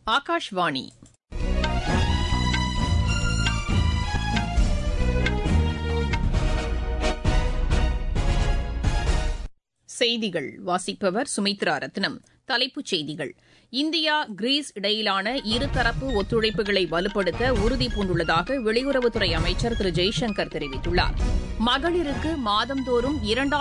ஆகாஷ்வாணி. செய்திகள் வாசிப்பவர் சுமித்ரா ரத்னம். தலைப்புச் செய்திகள்: இந்தியா கிரீஸ் இடையிலான இருதரப்பு ஒத்துழைப்புகளை வலுப்படுத்த உறுதிபூண்டுள்ளதாக வெளியுறவுத்துறை அமைச்சர் திரு ஜெய்சங்கர் தெரிவித்துள்ளார். மகளிருக்கு மாதந்தோறும்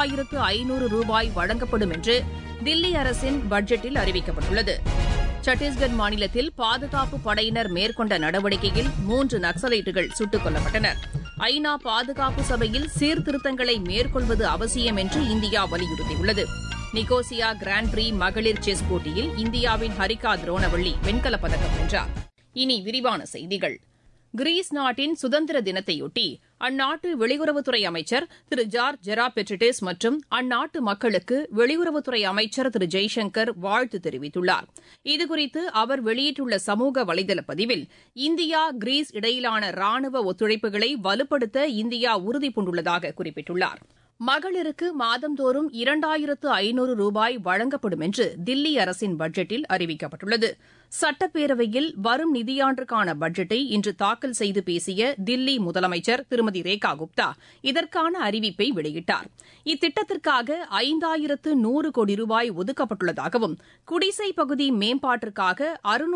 2500 ரூபாய் வழங்கப்படும் என்று தில்லி அரசின் பட்ஜெட்டில் அறிவிக்கப்பட்டுள்ளது. சத்தீஸ்கர் மாநிலத்தில் பாதுகாப்பு படையினர் மேற்கொண்ட நடவடிக்கையில் 3 நக்சலைட்டுகள் சுட்டுக் கொல்லப்பட்டனர். ஐநா பாதுகாப்பு சபையில் சீர்திருத்தங்களை மேற்கொள்வது அவசியம் என்று இந்தியா வலியுறுத்தியுள்ளது. நிகோசியா கிராண்ட் பிரீ மகளிர் செஸ் போட்டியில் இந்தியாவின் ஹரிகா துரோணவள்ளி வெண்கலப் பதக்கம் வென்றார். இனி விரிவான செய்திகள். கிரீஸ் நாட்டின் சுதந்திர தினத்தையொட்டி அந்நாட்டு வெளியுறவுத்துறை அமைச்சர் திரு ஜார்ஜ் ஜெராபெட்ரிடிஸ் மற்றும் அந்நாட்டு மக்களுக்கு வெளியுறவுத்துறை அமைச்சர் திரு ஜெய்சங்கர் வாழ்த்து தெரிவித்துள்ளார். இதுகுறித்து அவர் வெளியிட்டுள்ள சமூக வலைதள பதிவில், இந்தியா கிரீஸ் இடையிலான ராணுவ ஒத்துழைப்புகளை வலுப்படுத்த இந்தியா உறுதிபூண்டுள்ளதாக குறிப்பிட்டுள்ளார். மகளிருக்கு மாதந்தோறும் 2500 ரூபாய் வழங்கப்படும் என்று தில்லி அரசின் பட்ஜெட்டில் அறிவிக்கப்பட்டுள்ளது. சட்டப்பேரவையில் வரும் நிதியாண்டுக்கான பட்ஜெட்டை இன்று தாக்கல் செய்து பேசிய தில்லி முதலமைச்சர் திருமதி ரேகா குப்தா இதற்கான அறிவிப்பை வெளியிட்டார். இத்திட்டத்திற்காக 5100 கோடி ரூபாய் ஒதுக்கப்பட்டுள்ளதாகவும், குடிசை பகுதி மேம்பாட்டிற்காக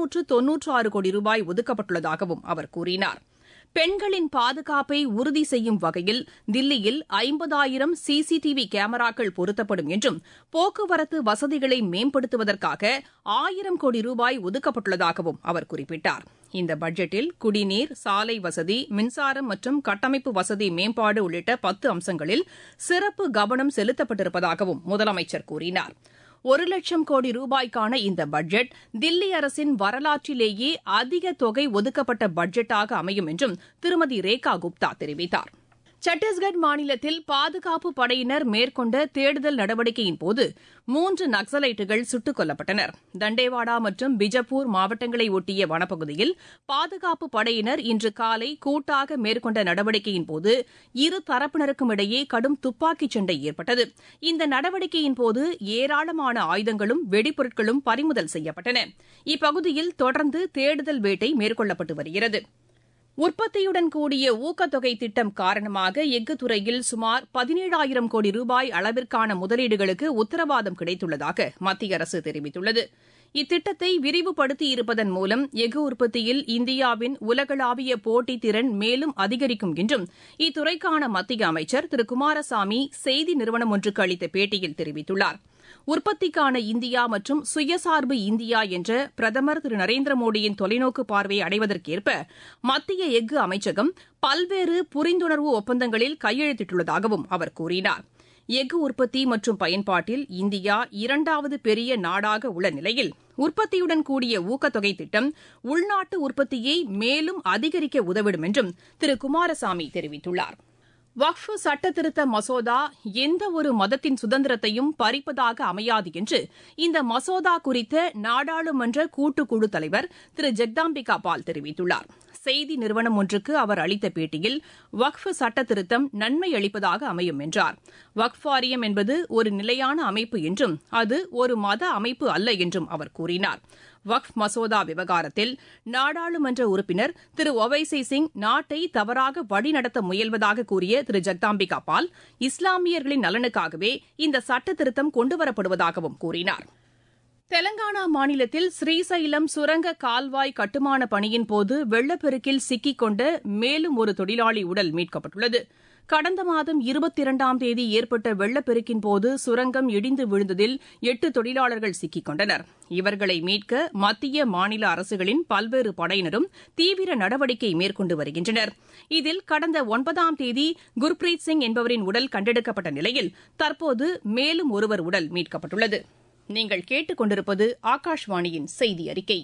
696 கோடி ரூபாய் ஒதுக்கப்பட்டுள்ளதாகவும் அவர் கூறினார். பெண்களின் பாதுகாப்பை உறுதி செய்யும் வகையில் தில்லியில் 50,000 சிசிடிவி கேமராக்கள் பொருத்தப்படும் என்றும், போக்குவரத்து வசதிகளை மேம்படுத்துவதற்காக 1000 கோடி ரூபாய் ஒதுக்கப்பட்டுள்ளதாகவும் அவர் குறிப்பிட்டார். இந்த பட்ஜெட்டில் குடிநீர், சாலை வசதி, மின்சாரம் மற்றும் கட்டமைப்பு வசதி மேம்பாடு உள்ளிட்ட 10 அம்சங்களில் சிறப்பு கவனம் செலுத்தப்பட்டிருப்பதாகவும் முதலமைச்சர் கூறினார். 1,00,000 கோடி ரூபாய்க்கான இந்த பட்ஜெட் தில்லி அரசின் வரலாற்றிலேயே அதிக தொகை ஒதுக்கப்பட்ட பட்ஜெட்டாக அமையும் என்றும் திருமதி ரேகா குப்தா தெரிவித்தார். சத்தீஸ்கர் மாநிலத்தில் பாதுகாப்பு படையினர் மேற்கொண்ட தேடுதல் நடவடிக்கையின்போது 3 நக்சலைட்டுகள் சுட்டுக் கொல்லப்பட்டனர். தண்டேவாடா மற்றும் பிஜப்பூர் மாவட்டங்களை ஒட்டிய வனப்பகுதியில் பாதுகாப்பு படையினர் இன்று காலை கூட்டாக மேற்கொண்ட நடவடிக்கையின்போது இரு தரப்பினருக்கும் இடையே கடும் துப்பாக்கிச் சண்டை ஏற்பட்டது. இந்த நடவடிக்கையின்போது ஏராளமான ஆயுதங்களும் வெடிப்பொருட்களும் பறிமுதல் செய்யப்பட்டன. இப்பகுதியில் தொடர்ந்து தேடுதல் வேட்டை மேற்கொள்ளப்பட்டு வருகிறது. உற்பத்தியுடன் கூடிய ஊக்கத்தொகை திட்டம் காரணமாக எஃகு துறையில் சுமார் 17,000 கோடி ரூபாய் அளவிற்கான முதலீடுகளுக்கு உத்தரவாதம் கிடைத்துள்ளதாக மத்திய அரசு தெரிவித்துள்ளது. இத்திட்டத்தை விரிவுபடுத்தியிருப்பதன் மூலம் எஃகு உற்பத்தியில் இந்தியாவின் உலகளாவிய போட்டித் திறன் மேலும் அதிகரிக்கும் என்றும் இத்துறைக்கான மத்திய அமைச்சர் திரு குமாரசாமி செய்தி நிறுவனம் ஒன்றுக்கு அளித்த பேட்டியில் தெரிவித்துள்ளார். உற்பத்திக்கான இந்தியா மற்றும் சுயசார்பு இந்தியா என்ற பிரதமர் திரு நரேந்திர மோடியின் தொலைநோக்கு பார்வையை அடைவதற்கேற்ப மத்திய எஃகு அமைச்சகம் பல்வேறு புரிந்துணர்வு ஒப்பந்தங்களில் கையெழுத்திட்டுள்ளதாகவும் அவர் கூறினார். எஃகு உற்பத்தி மற்றும் பயன்பாட்டில் இந்தியா 2வது பெரிய நாடாக உள்ள நிலையில் உற்பத்தியுடன் கூடிய ஊக்கத்தொகை திட்டம் உள்நாட்டு உற்பத்தியை மேலும் அதிகரிக்க உதவிடும் என்றும் திரு குமாரசாமி தெரிவித்துள்ளார். வக்ஃப் சட்டத்திருத்த மசோதா எந்தவொரு மதத்தின் சுதந்திரத்தையும் பறிப்பதாக அமையாது என்று இந்த மசோதா குறித்த நாடாளுமன்ற கூட்டுக்குழு தலைவர் திரு ஜெகதாம்பிகா பால் தெரிவித்துள்ளார். செய்தி நிறுவனம் ஒன்றுக்கு அவர் அளித்த பேட்டியில் வக்ஃப் சட்டத்திருத்தம் நன்மை அளிப்பதாக அமையும் என்றார். வக்ஃப் வாரியம் என்பது ஒரு நிலையான அமைப்பு என்றும் அது ஒரு மத அமைப்பு அல்ல என்றும் அவர் கூறினார். வக்ஃப் மசோதா விவகாரத்தில் நாடாளுமன்ற உறுப்பினர் திரு ஒவைசி சிங் நாட்டை தவறாக வழிநடத்த முயல்வதாக கூறிய திரு ஜெகதாம்பிகா பால், இஸ்லாமியர்களின் நலனுக்காகவே இந்த சட்டத்திருத்தம் கொண்டுவரப்படுவதாகவும் கூறினார். தெலங்கானா மாநிலத்தில் ஸ்ரீசைலம் சுரங்க கால்வாய் கட்டுமான பணியின்போது வெள்ளப்பெருக்கில் சிக்கிக் கொண்ட மேலும் ஒரு தொழிலாளி உடல் மீட்கப்பட்டுள்ளது. கடந்த மாதம் 22ஆம் தேதி ஏற்பட்ட வெள்ளப்பெருக்கின்போது சுரங்கம் இடிந்து விழுந்ததில் 8 தொழிலாளர்கள் சிக்கிக் கொண்டனர். இவர்களை மீட்க மத்திய மாநில அரசுகளின் பல்வேறு படையினரும் தீவிர நடவடிக்கை மேற்கொண்டு வருகின்றனர். இதில் கடந்த 9ஆம் தேதி குர்பிரீத் சிங் என்பவரின் உடல் கண்டெடுக்கப்பட்ட நிலையில் தற்போது மேலும் ஒருவர் உடல் மீட்கப்பட்டுள்ளது. நீங்கள் கேட்டுக் கொண்டிருப்பது ஆகாஷ்வாணியின் செய்தி அறிக்கை.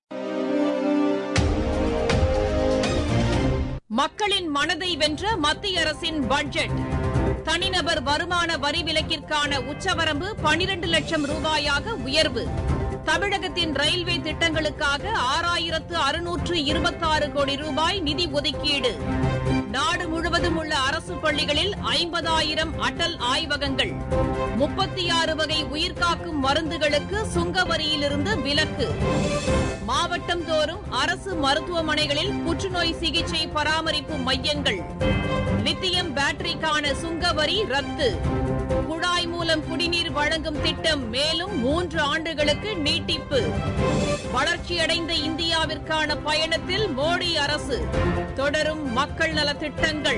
மக்களின் மனதை வென்ற மத்திய அரசின் பட்ஜெட். தனிநபர் வருமான வரி விலக்கிற்கான உச்சவரம்பு 12 லட்சம் ரூபாயாக உயர்வு. தமிழகத்தின் ரயில்வே திட்டங்களுக்காக 6626 கோடி ரூபாய் நிதி ஒதுக்கீடு. நாடு முழுவதும் உள்ள அரசு பள்ளிகளில் 50,000 அடல் ஆய்வகங்கள். 36 வகை உயிர்காக்கும் மருந்துகளுக்கு சுங்க வரியிலிருந்து விலக்கு. மாவட்டம் தோறும் அரசு மருத்துவமனைகளில் புற்றுநோய் சிகிச்சை பராமரிப்பு மையங்கள். லித்தியம் பேட்டரிக்கான சுங்க வரி ரத்து. குழாய் மூலம் குடிநீர் வழங்கும் திட்டம் மேலும் 3 ஆண்டுகளுக்கு நீட்டிப்பு. வளர்ச்சியடைந்த இந்தியாவிற்கான பயணத்தில் மோடி அரசு. தொடரும் மக்கள் நலத் திட்டங்கள்.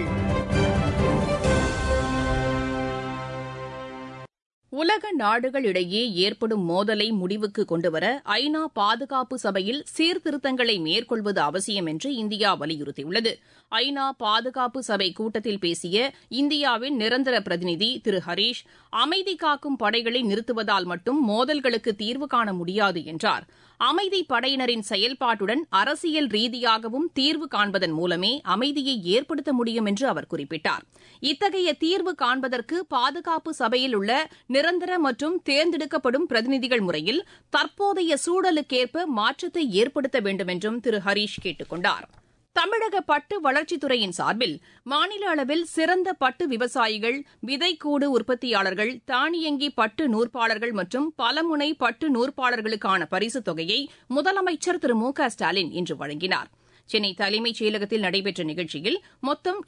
உலக நாடுகளிடையே ஏற்படும் மோதலை முடிவுக்கு கொண்டுவர ஐநா பாதுகாப்பு சபையில் சீர்திருத்தங்களை மேற்கொள்வது அவசியம் என்று இந்தியா வலியுறுத்தியுள்ளது. ஐநா பாதுகாப்பு சபை கூட்டத்தில் பேசிய இந்தியாவின் நிரந்தர பிரதிநிதி திரு ஹரீஷ், அமைதி காக்கும் படைகளை நிறுத்துவதால் மட்டும் மோதல்களுக்கு தீர்வு காண முடியாது என்றார். அமைதி படையினரின் செயல்பாட்டுடன் அரசியல் ரீதியாகவும் தீர்வு காண்பதன் மூலமே அமைதியை ஏற்படுத்த முடியும் என்று அவர் குறிப்பிட்டார். இத்தகைய தீர்வு காண்பதற்கு பாதுகாப்பு சபையில் உள்ள நிரந்தர மற்றும் தேர்ந்தெடுக்கப்படும் பிரதிநிதிகள் முறையில் தற்போதைய சூழலுக்கேற்ப மாற்றத்தை ஏற்படுத்த வேண்டும் என்றும் திரு ஹரீஷ் கேட்டுக் கொண்டார். தமிழக பட்டு வளர்ச்சித்துறையின் சார்பில் மாநில அளவில் சிறந்த பட்டு விவசாயிகள், விதைக்கூடு உற்பத்தியாளர்கள், தானியங்கி பட்டு நூற்பாளர்கள் மற்றும் பலமுனை பட்டு நூற்பாளர்களுக்கான பரிசுத் தொகையை முதலமைச்சர் திரு மு க ஸ்டாலின் இன்று வழங்கினார். சென்னை தலைமைச் செயலகத்தில் நடைபெற்ற நிகழ்ச்சியில் மொத்தம்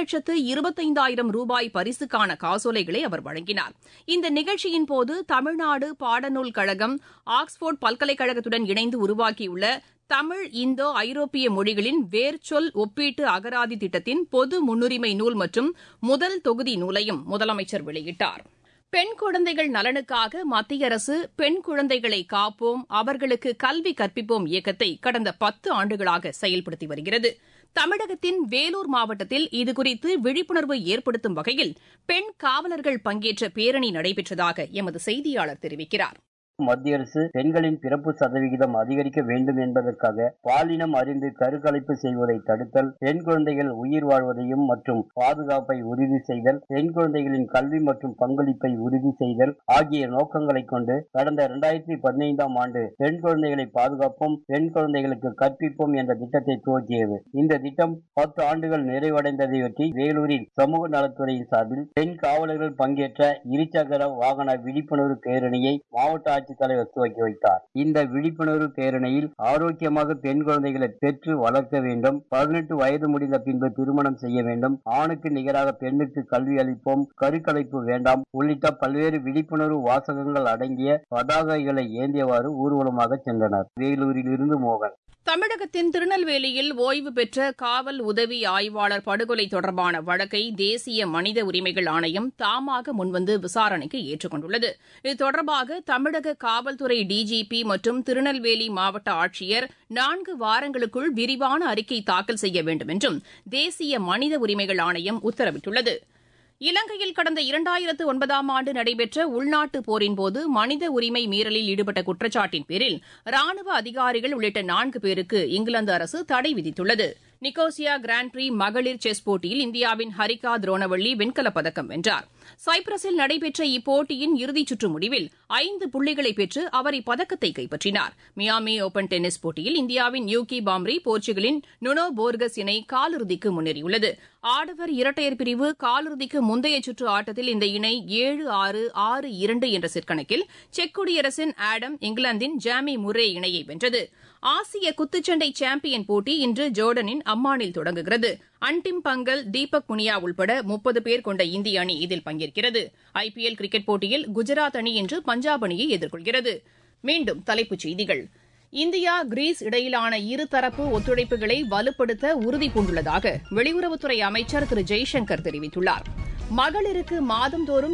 8,25,000 ரூபாய் பரிசுக்கான காசோலைகளை அவர் வழங்கினார். இந்த நிகழ்ச்சியின்போது தமிழ்நாடு பாடநூல் கழகம், ஆக்ஸ்போர்ட் பல்கலைக்கழகத்துடன் இணைந்து உருவாக்கியுள்ள தமிழ் இந்தோ ஐரோப்பிய மொழிகளின் வேர்ச்சொல் ஒப்பீட்டு அகராதி திட்டத்தின் பொது முன்னுரிமை நூல் மற்றும் முதல் தொகுதி நூலையும் முதலமைச்சர் வெளியிட்டார். பெண் குழந்தைகள் நலனுக்காக மத்திய அரசு பெண் குழந்தைகளை காப்போம், அவர்களுக்கு கல்வி கற்பிப்போம் இயக்கத்தை கடந்த 10 ஆண்டுகளாக செயல்படுத்தி வருகிறது. தமிழகத்தின் வேலூர் மாவட்டத்தில் இதுகுறித்து விழிப்புணர்வு ஏற்படுத்தும் வகையில் பெண் காவலர்கள் பங்கேற்ற பேரணி நடைபெற்றதாக எமது செய்தியாளர் தெரிவிக்கிறார். மத்திய அரசு பெண்களின் பிறப்பு சதவிகிதம் அதிகரிக்க வேண்டும் என்பதற்காக பாலினம் அறிந்து கருக்கலைப்பு செய்வதை தடுத்தல், பெண் குழந்தைகள் உயிர் வாழ்வதையும் மற்றும் பாதுகாப்பை உறுதி செய்தல், பெண் குழந்தைகளின் கல்வி மற்றும் பங்களிப்பை உறுதி செய்தல் ஆகிய நோக்கங்களை கொண்டு கடந்த 2015ஆம் ஆண்டு பெண் குழந்தைகளை பாதுகாப்போம், பெண் குழந்தைகளுக்கு கற்பிப்போம் என்ற திட்டத்தை துவக்கியது. இந்த திட்டம் 10 ஆண்டுகள் நிறைவடைந்ததையொட்டி வேலூரில் சமூக நலத்துறையின் சார்பில் பெண் காவலர்கள் பங்கேற்ற இருசக்கர வாகன விழிப்புணர்வு பேரணியை மாவட்ட தலைவர் துவக்கி வைத்தார். இந்த விழிப்புணர்வு பேரணியில் ஆரோக்கியமாக பெண் குழந்தைகளை பெற்று வளர்க்க வேண்டும், 18 வயது முடிந்த பின்பு திருமணம் செய்ய வேண்டும், ஆணுக்கு நிகராக பெண்ணுக்கு கல்வி அளிப்போம், கருக்கலைப்பு வேண்டாம் உள்ளிட்ட பல்வேறு விழிப்புணர்வு வாசகங்கள் அடங்கிய பதாகைகளை ஏந்தியவாறு ஊர்வலமாக சென்றனர். வேலூரில் இருந்து மோகன். தமிழகத்தின் திருநெல்வேலியில் ஓய்வு பெற்ற காவல் உதவி ஆய்வாளர் படுகொலை தொடர்பான வழக்கை தேசிய மனித உரிமைகள் ஆணையம் தாமாக முன்வந்து விசாரணைக்கு ஏற்றுக் கொண்டுள்ளது. இது தொடர்பாக தமிழக காவல்துறை டிஜிபி மற்றும் திருநெல்வேலி மாவட்ட ஆட்சியர் 4 வாரங்களுக்குள் விரிவான அறிக்கை தாக்கல் செய்ய வேண்டும் என்றும் தேசிய மனித உரிமைகள் ஆணையம் உத்தரவிட்டுள்ளது. இலங்கையில் கடந்த 2009ஆம் ஆண்டு நடைபெற்ற உள்நாட்டுப் போரின்போது மனித உரிமை மீறலில் ஈடுபட்ட குற்றச்சாட்டின் பேரில் ராணுவ அதிகாரிகள் உள்ளிட்ட 4 பேருக்கு இங்கிலாந்து அரசு தடை விதித்துள்ளது. நிக்கோசியா கிராண்ட் பிரீ மகளிர் செஸ் போட்டியில் இந்தியாவின் ஹரிகா துரோணவள்ளி வெண்கலப் பதக்கம் வென்றார். சைப்ரஸில் நடைபெற்ற இப்போட்டியின் இறுதிச் சுற்று முடிவில் 5 புள்ளிகளை பெற்று அவர் இப்பதக்கத்தை கைப்பற்றினார். மியாமி ஓபன் டென்னிஸ் போட்டியில் இந்தியாவின் யூகி பாம்ரி போர்ச்சுகலின் நுனோ போர்கஸ் இணை காலிறுதிக்கு முன்னேறியுள்ளது. ஆடவர் இரட்டையர் பிரிவு காலிறுதிக்கு முந்தைய சுற்று ஆட்டத்தில் இந்த இணை 7-6, 6-2 என்ற செட் கணக்கில் செக் குடியரசின் ஆடம் இங்கிலாந்தின் ஜாமி முர்ரே இணையை வென்றது. ஆசிய குத்துச்சண்டை சாம்பியன் போட்டி இன்று ஜோர்டனின் அம்மானில் தொடங்குகிறது. அன்டிம் பங்கல், தீபக் புனியா உள்பட 30 பேர் கொண்ட இந்திய அணி இதில் பங்கேற்கிறது. ஐபிஎல் கிரிக்கெட் போட்டியில் குஜராத் அணி இன்று பஞ்சாப் அணியை எதிர்கொள்கிறது. மீண்டும் தலைப்புச் செய்திகள். இந்தியா கிரீஸ் இடையிலான இருதரப்பு ஒத்துழைப்புகளை வலுப்படுத்த உறுதிபூண்டுள்ளதாக வெளியுறவுத்துறை அமைச்சர் திரு ஜெய்சங்கர் தெரிவித்துள்ளார். மகளிருக்கு மாதந்தோறும்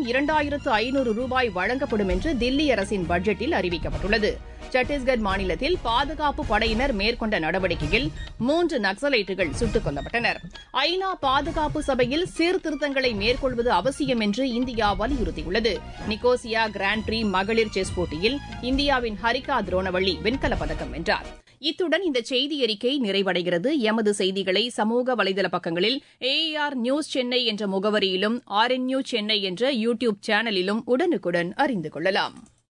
2,500 ரூபாய் வழங்கப்படும் என்று தில்லி அரசின் பட்ஜெட்டில் அறிவிக்கப்பட்டுள்ளது. சத்தீஸ்கர் மாநிலத்தில் பாதுகாப்பு படையினர் மேற்கொண்ட நடவடிக்கையில் 3 நக்சலைட்டுகள் சுட்டுக் கொல்லப்பட்டனர். ஐநா பாதுகாப்பு சபையில் சீர்திருத்தங்களை மேற்கொள்வது அவசியம் என்று இந்தியா வலியுறுத்தியுள்ளது. நிக்கோசியா கிராண்ட் பிரீ மகளிர் செஸ் போட்டியில் இந்தியாவின் ஹரிகா துரோணவள்ளி வெண்கலப் பதக்கம் வென்றார். இத்துடன் இந்த செய்தியறிக்கை நிறைவடைகிறது. எமது செய்திகளை சமூக வலைதள பக்கங்களில் AAR நியூஸ் சென்னை என்ற முகவரியிலும் RNU சென்னை என்ற யூடியூப் சேனலிலும் உடனுக்குடன் அறிந்து கொள்ளலாம்.